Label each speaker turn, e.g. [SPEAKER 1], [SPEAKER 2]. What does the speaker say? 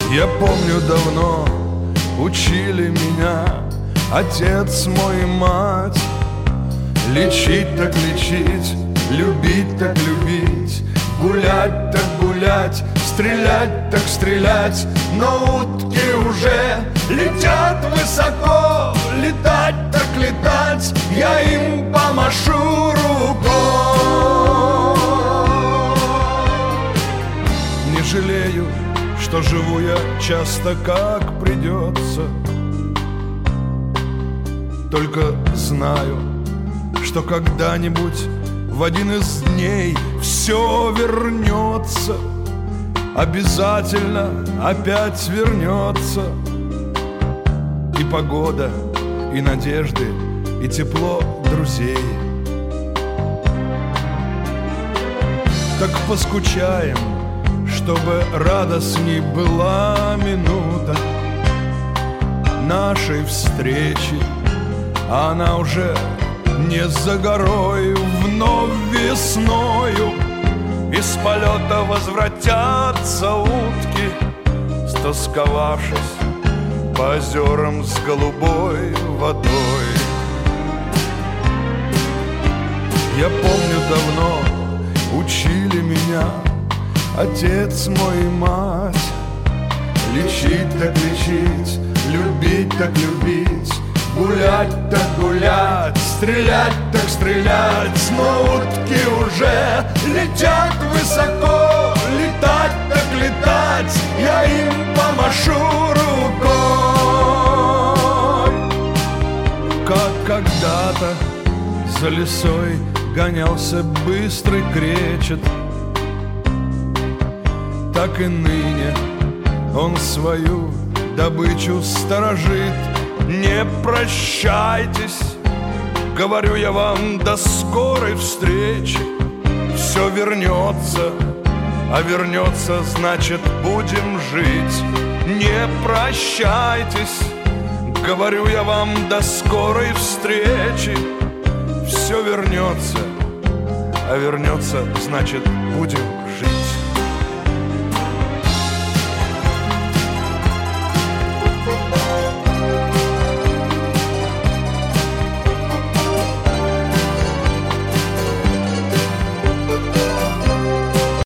[SPEAKER 1] Я помню, давно учили меня отец мой и мать. Лечить так лечить, любить так любить, гулять так гулять, стрелять так стрелять. Но утки уже летят высоко, летать так летать, я им помашу рукой. Не жалею, что живу я часто как придется, только знаю, что когда-нибудь в один из дней все вернется, обязательно опять вернется. И погода, и надежды, и тепло друзей. Так поскучаем, чтобы радостней была минута нашей встречи, а она уже не за горой. Вновь весною из полета возвратятся утки, стосковавшись по озерам с голубой водой. Я помню, давно учили меня отец мой и мать. Лечить так лечить, любить так любить, гулять так гулять, стрелять так стрелять. Но утки уже летят высоко, летать так летать, я им помашу рукой. Как когда-то за лесой гонялся быстрый кречет, так и ныне он свою добычу сторожит. Не прощайтесь, говорю я вам, до скорой встречи. Все вернется, а вернется, значит, будем жить. Не прощайтесь, говорю я вам, до скорой встречи. Все вернется, а вернется, значит, будем жить.